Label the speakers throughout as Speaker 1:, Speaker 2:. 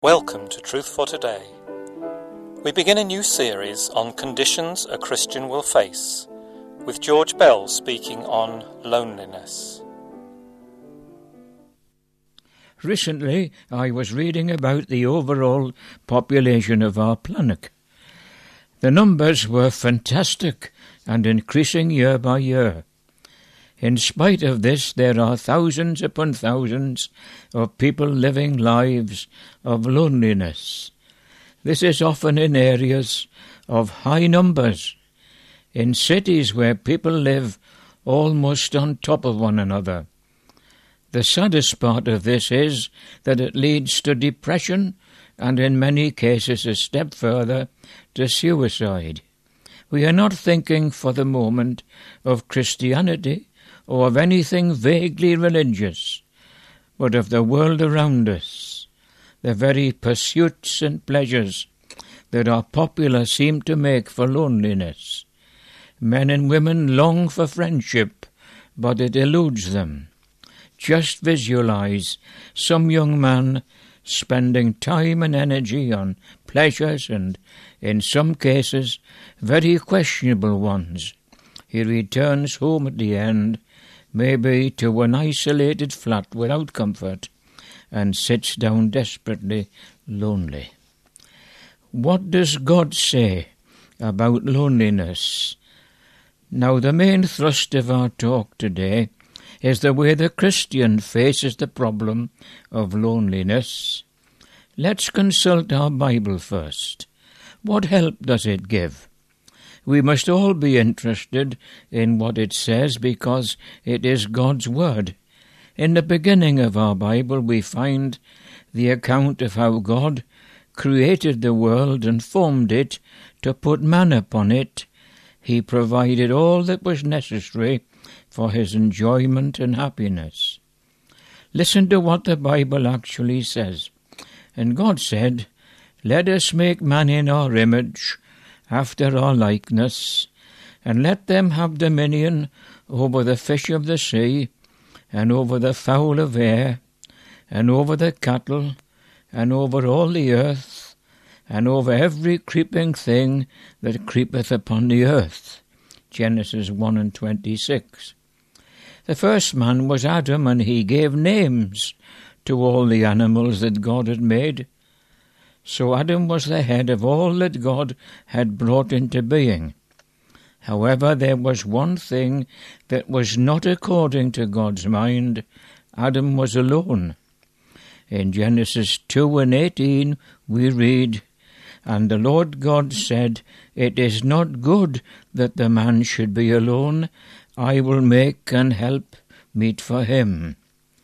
Speaker 1: Welcome to Truth for Today. We begin a new series on conditions a Christian will face, with George Bell speaking on loneliness.
Speaker 2: Recently, I was reading about the overall population of our planet. The numbers were fantastic and increasing year by year. In spite of this, there are thousands upon thousands of people living lives of loneliness. This is often in areas of high numbers, in cities where people live almost on top of one another. The saddest part of this is that it leads to depression and in many cases a step further to suicide. We are not thinking for the moment of Christianity or of anything vaguely religious, but of the world around us. The very pursuits and pleasures that are popular seem to make for loneliness. Men and women long for friendship, but it eludes them. Just visualize some young man spending time and energy on pleasures and, in some cases, very questionable ones. He returns home at the end, maybe to an isolated flat without comfort, and sits down desperately lonely. What does God say about loneliness? Now, the main thrust of our talk today is the way the Christian faces the problem of loneliness. Let's consult our Bible first. What help does it give? We must all be interested in what it says because it is God's Word. In the beginning of our Bible we find the account of how God created the world and formed it to put man upon it. He provided all that was necessary for his enjoyment and happiness. Listen to what the Bible actually says. And God said, "Let us make man in our image, after our likeness, and let them have dominion over the fish of the sea, and over the fowl of air, and over the cattle, and over all the earth, and over every creeping thing that creepeth upon the earth." Genesis 1:26. The first man was Adam, and he gave names to all the animals that God had made. So Adam was the head of all that God had brought into being. However, there was one thing that was not according to God's mind. Adam was alone. In Genesis 2:18 we read, "And the Lord God said, It is not good that the man should be alone. I will make an help meet for him."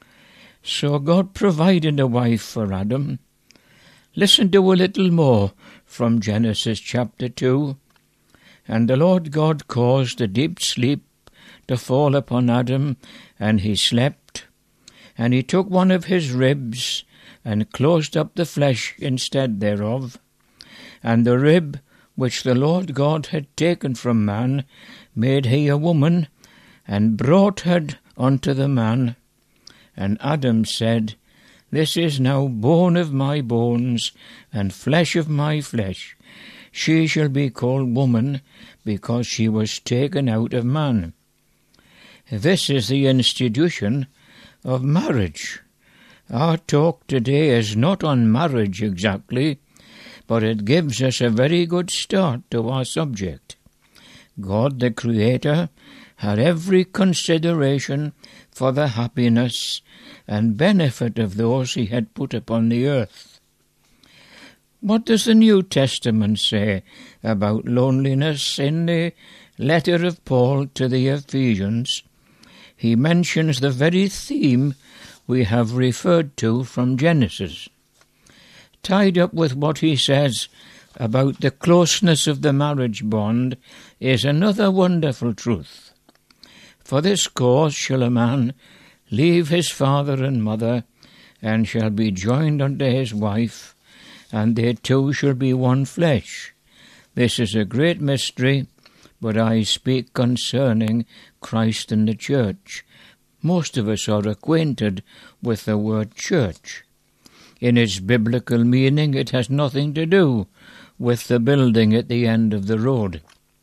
Speaker 2: So God provided a wife for Adam. Listen to a little more from Genesis chapter 2. "And the Lord God caused a deep sleep to fall upon Adam, and he slept. And he took one of his ribs, and closed up the flesh instead thereof. And the rib which the Lord God had taken from man made he a woman, and brought her unto the man. And Adam said, This is now bone of my bones, and flesh of my flesh. She shall be called woman, because she was taken out of man." This is the institution of marriage. Our talk today is not on marriage exactly, but it gives us a very good start to our subject. God the Creator had every consideration for the happiness and benefit of those he had put upon the earth. What does the New Testament say about loneliness? In the letter of Paul to the Ephesians, he mentions the very theme we have referred to from Genesis. Tied up with what he says about the closeness of the marriage bond is another wonderful truth. "For this cause shall a man leave his father and mother, and shall be joined unto his wife, and they two shall be one flesh. This is a great mystery, but I speak concerning Christ and the church." Most of us are acquainted with the word church. In its biblical meaning, it has nothing to do with the building at the end of the road.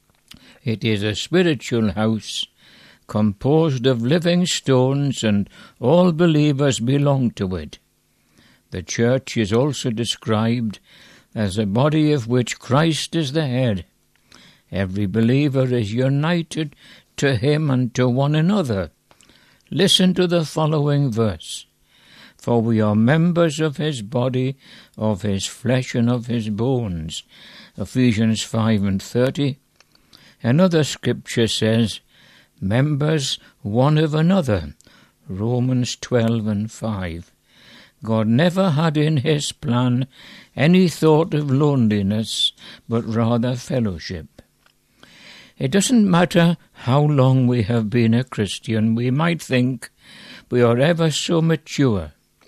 Speaker 2: It is a spiritual house composed of living stones, and all believers belong to it. The church is also described as a body of which Christ is the head. Every believer is united to him and to one another. Listen to the following verse. For we are members of his body, of his flesh and of his bones. Ephesians 5:30. Another scripture says, members one of another. Romans 12:5. God never had in his plan any thought of loneliness, but rather fellowship. It doesn't matter how long we have been a Christian. We might think we are ever so mature.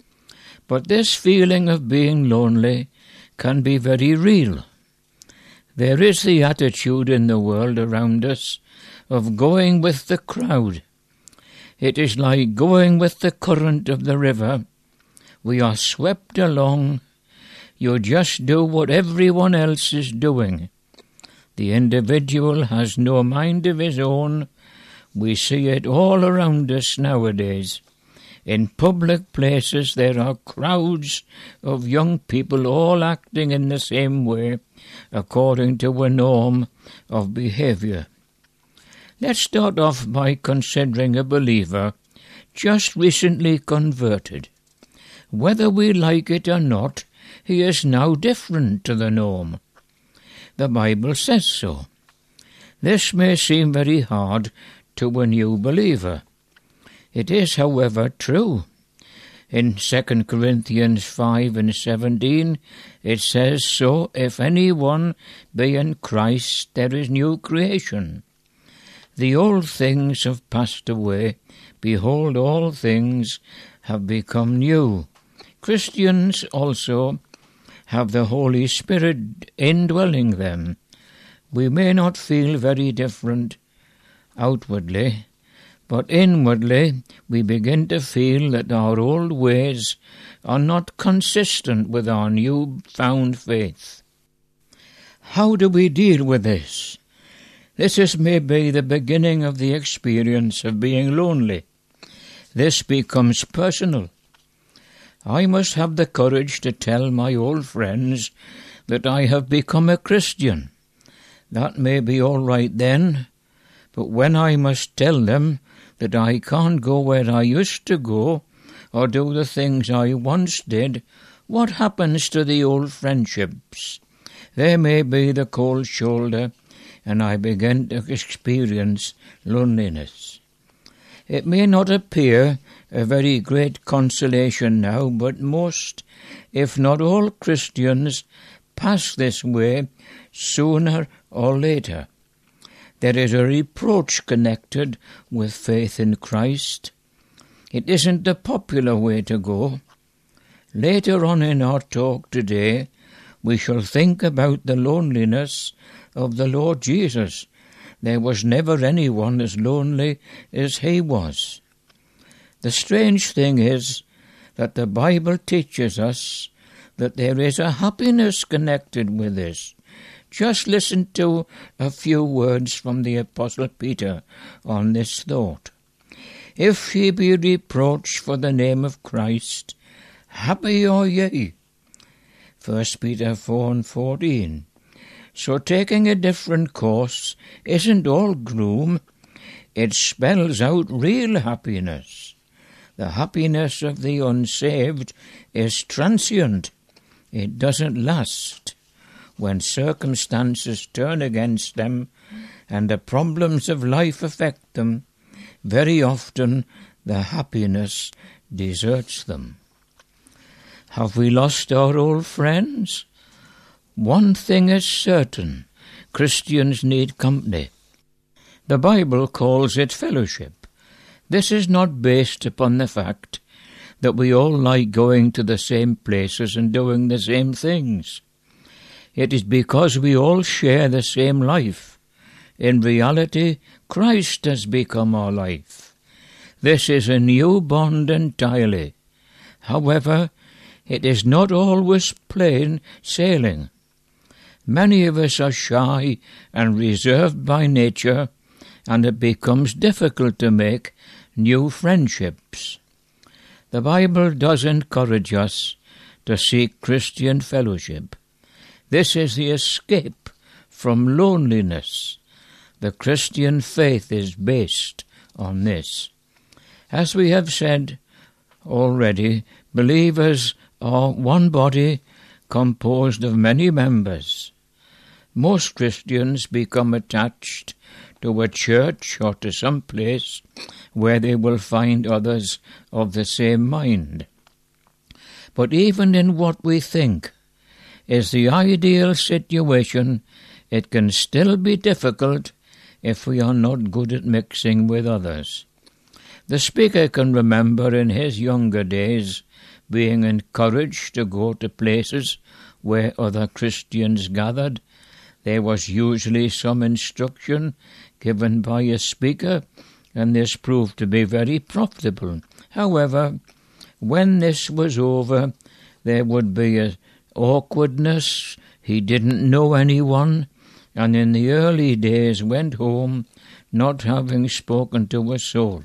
Speaker 2: But this feeling of being lonely can be very real. There is the attitude in the world around us of going with the crowd. It is like going with the current of the river. We are swept along. You just do what everyone else is doing. The individual has no mind of his own. We see it all around us nowadays. In public places there are crowds of young people all acting in the same way, according to a norm of behaviour. Let's start off by considering a believer just recently converted. Whether we like it or not, he is now different to the norm. The Bible says so. This may seem very hard to a new believer. It is, however, true. In 2 Corinthians 5:17, it says, so if anyone be in Christ, there is new creation. The old things have passed away. Behold, all things have become new. Christians also have the Holy Spirit indwelling them. We may not feel very different outwardly, but inwardly we begin to feel that our old ways are not consistent with our new-found faith. How do we deal with this? This is maybe the beginning of the experience of being lonely. This becomes personal. I must have the courage to tell my old friends that I have become a Christian. That may be all right then, but when I must tell them that I can't go where I used to go or do the things I once did, what happens to the old friendships? There may be the cold shoulder, and I begin to experience loneliness. It may not appear a very great consolation now, but most, if not all Christians, pass this way sooner or later. There is a reproach connected with faith in Christ. It isn't the popular way to go. Later on in our talk today, we shall think about the loneliness of the Lord Jesus. There was never anyone as lonely as he was. The strange thing is that the Bible teaches us that there is a happiness connected with this. Just listen to a few words from the Apostle Peter on this thought. If ye be reproached for the name of Christ, happy are ye. 1 Peter 4:14. So taking a different course isn't all gloom. It spells out real happiness. The happiness of the unsaved is transient. It doesn't last. When circumstances turn against them and the problems of life affect them, very often the happiness deserts them. Have we lost our old friends? One thing is certain, Christians need company. The Bible calls it fellowship. This is not based upon the fact that we all like going to the same places and doing the same things. It is because we all share the same life. In reality, Christ has become our life. This is a new bond entirely. However, it is not always plain sailing. Many of us are shy and reserved by nature, and it becomes difficult to make new friendships. The Bible does encourage us to seek Christian fellowship. This is the escape from loneliness. The Christian faith is based on this. As we have said already, believers are one body composed of many members. Most Christians become attached to a church or to some place where they will find others of the same mind. But even in what we think is the ideal situation, it can still be difficult if we are not good at mixing with others. The speaker can remember in his younger days being encouraged to go to places where other Christians gathered. There was usually some instruction given by a speaker, and this proved to be very profitable. However, when this was over, there would be an awkwardness. He didn't know anyone, and in the early days went home not having spoken to a soul.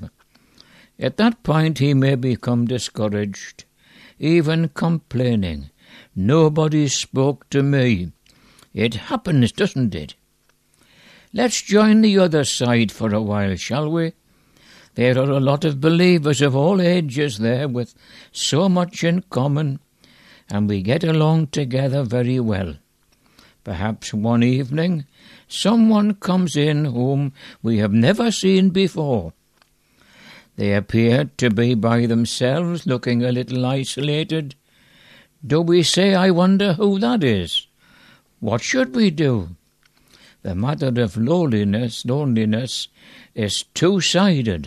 Speaker 2: At that point he may become discouraged, even complaining. Nobody spoke to me. It happens, doesn't it? Let's join the other side for a while, shall we? There are a lot of believers of all ages there with so much in common, and we get along together very well. Perhaps one evening someone comes in whom we have never seen before. They appear to be by themselves, looking a little isolated. Do we say, "I wonder who that is"? What should we do? The matter of loneliness is two-sided.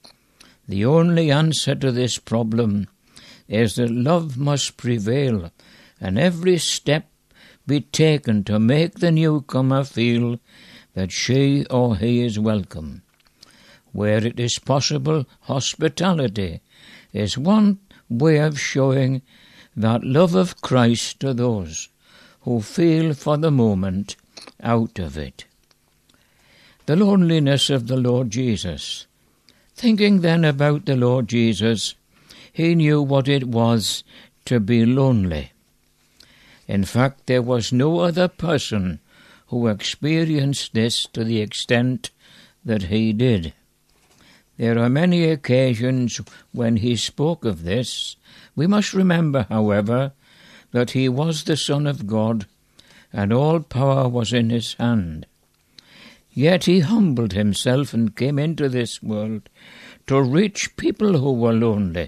Speaker 2: The only answer to this problem is that love must prevail, and every step be taken to make the newcomer feel that she or he is welcome. Where it is possible, hospitality is one way of showing that love of Christ to those who feel for the moment out of it. The loneliness of the Lord Jesus. Thinking then about the Lord Jesus, he knew what it was to be lonely. In fact, there was no other person who experienced this to the extent that he did. There are many occasions when he spoke of this. We must remember, however, that he was the Son of God, and all power was in his hand. Yet he humbled himself and came into this world to reach people who were lonely.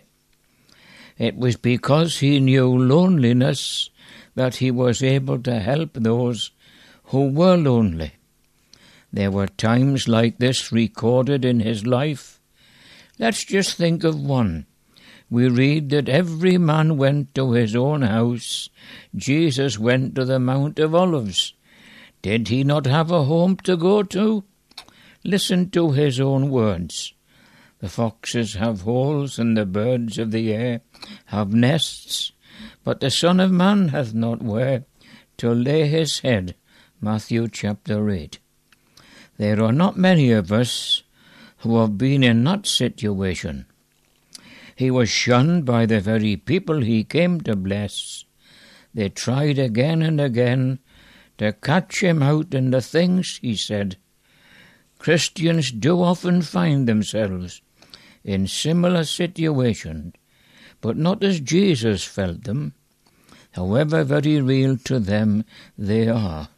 Speaker 2: It was because he knew loneliness that he was able to help those who were lonely. There were times like this recorded in his life. Let's just think of one. We read that every man went to his own house. Jesus went to the Mount of Olives. Did he not have a home to go to? Listen to his own words. The foxes have holes, and the birds of the air have nests, but the Son of Man hath not where to lay his head. Matthew chapter 8. There are not many of us who have been in that situation. He was shunned by the very people he came to bless. They tried again and again to catch him out in the things he said. Christians do often find themselves in similar situations, but not as Jesus felt them, however very real to them they are.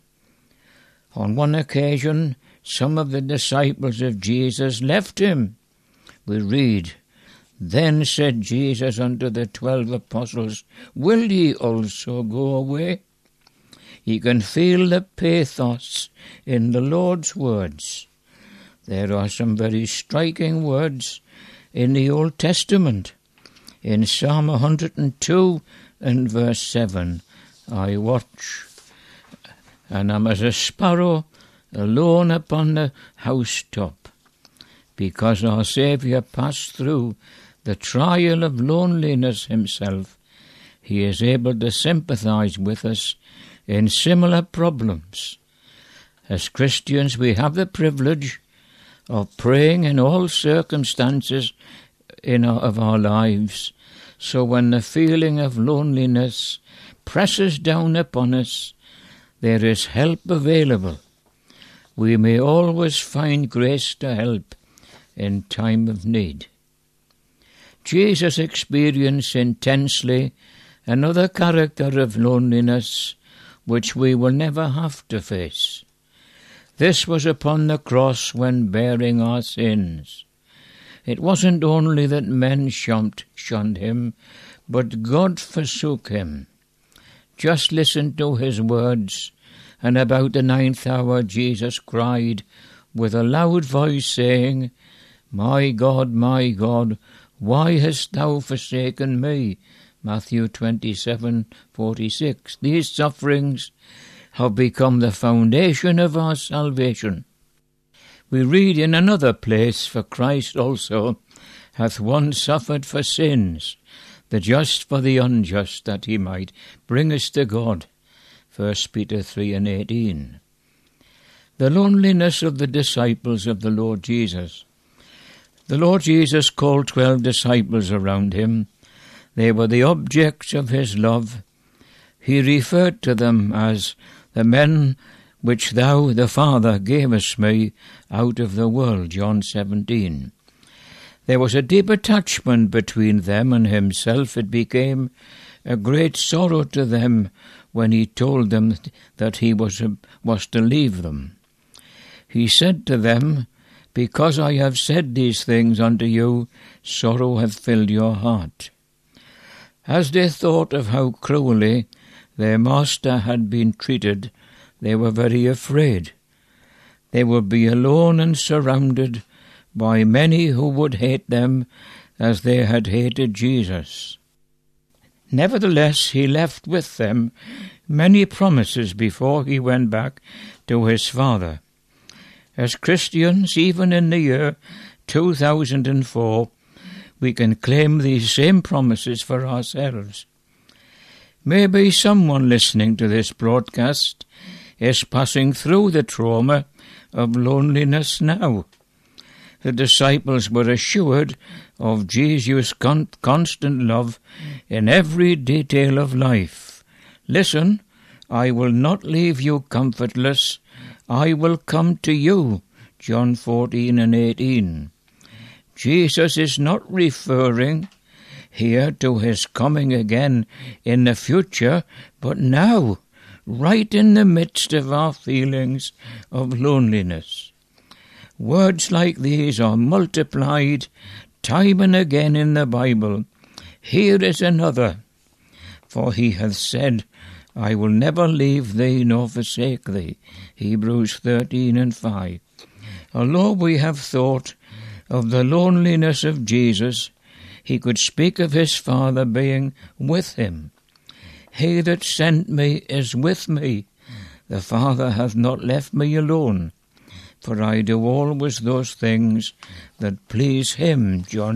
Speaker 2: On one occasion, some of the disciples of Jesus left him. We read, "Then said Jesus unto the 12 apostles, Will ye also go away?" You can feel the pathos in the Lord's words. There are some very striking words in the Old Testament. In Psalm 102 and verse 7, "I watch, and am as a sparrow alone upon the housetop," because our Saviour passed through the trial of loneliness himself, he is able to sympathize with us in similar problems. As Christians, we have the privilege of praying in all circumstances of our lives, so when the feeling of loneliness presses down upon us, there is help available. We may always find grace to help in time of need. Jesus experienced intensely another character of loneliness which we will never have to face. This was upon the cross when bearing our sins. It wasn't only that men shunned him, but God forsook him. Just listen to his words, and about the 9th hour Jesus cried with a loud voice, saying, my God, why hast thou forsaken me? Matthew 27:46. These sufferings have become the foundation of our salvation. We read in another place, for Christ also hath once suffered for sins, the just for the unjust, that he might bring us to God. 1 Peter 3:18. The loneliness of the disciples of the Lord Jesus. The Lord Jesus called 12 disciples around him. They were the objects of his love. He referred to them as the men which thou, the Father, gavest me out of the world, John 17. There was a deep attachment between them and himself. It became a great sorrow to them when he told them that he was to leave them. He said to them, because I have said these things unto you, sorrow hath filled your heart. As they thought of how cruelly their master had been treated, they were very afraid. They would be alone and surrounded by many who would hate them as they had hated Jesus. Nevertheless, he left with them many promises before he went back to his Father. As Christians, even in the year 2004, we can claim these same promises for ourselves. Maybe someone listening to this broadcast is passing through the trauma of loneliness now. The disciples were assured of Jesus' constant love in every detail of life. Listen, I will not leave you comfortless. I will come to you, John 14:18. Jesus is not referring here to his coming again in the future, but now, right in the midst of our feelings of loneliness. Words like these are multiplied time and again in the Bible. Here is another. For he hath said, I will never leave thee nor forsake thee. Hebrews 13:5. Although we have thought of the loneliness of Jesus, he could speak of his Father being with him. He that sent me is with me. The Father hath not left me alone, for I do always those things that please him. John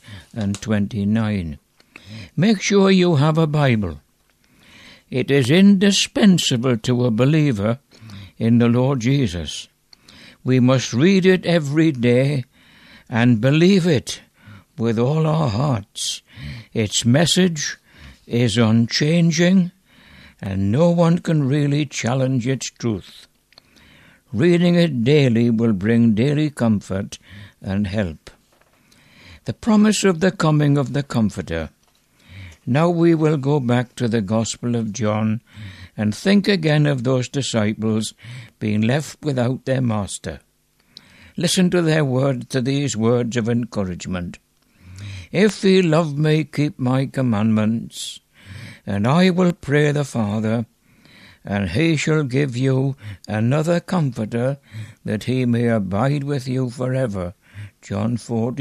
Speaker 2: 8:29. Make sure you have a Bible. It is indispensable to a believer in the Lord Jesus. We must read it every day and believe it with all our hearts. Its message is unchanging, and no one can really challenge its truth. Reading it daily will bring daily comfort and help. The promise of the coming of the Comforter. Now we will go back to the Gospel of John and think again of those disciples being left without their master. Listen to these words of encouragement. If ye love me, keep my commandments, and I will pray the Father, and he shall give you another Comforter, that he may abide with you forever. John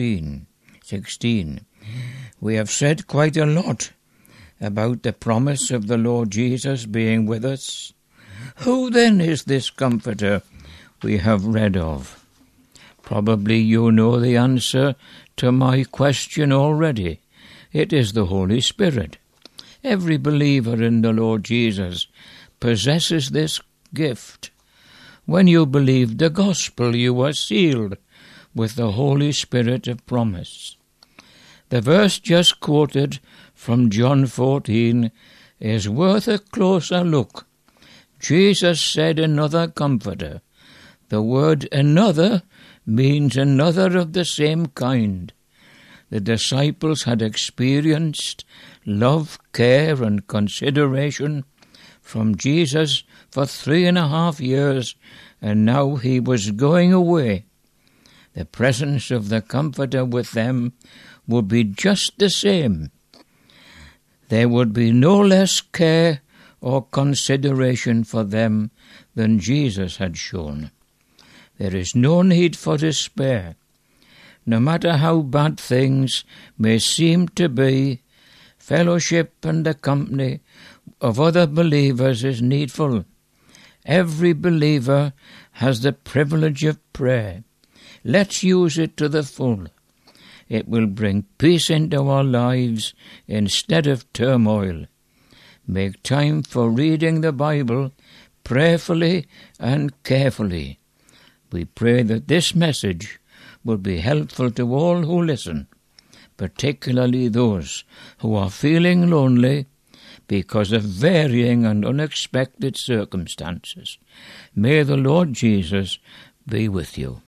Speaker 2: 14:16. We have said quite a lot about the promise of the Lord Jesus being with us. Who then is this Comforter we have read of? Probably you know the answer to my question already. It is the Holy Spirit. Every believer in the Lord Jesus possesses this gift. When you believe the gospel, you are sealed with the Holy Spirit of promise. The verse just quoted from John 14 is worth a closer look. Jesus said another comforter. The word another means another of the same kind. The disciples had experienced love, care and consideration from Jesus for 3.5 years, and now he was going away. The presence of the Comforter with them would be just the same. There would be no less care or consideration for them than Jesus had shown. There is no need for despair. No matter how bad things may seem to be, fellowship and the company of other believers is needful. Every believer has the privilege of prayer. Let's use it to the full. It will bring peace into our lives instead of turmoil. Make time for reading the Bible prayerfully and carefully. We pray that this message will be helpful to all who listen, particularly those who are feeling lonely because of varying and unexpected circumstances. May the Lord Jesus be with you.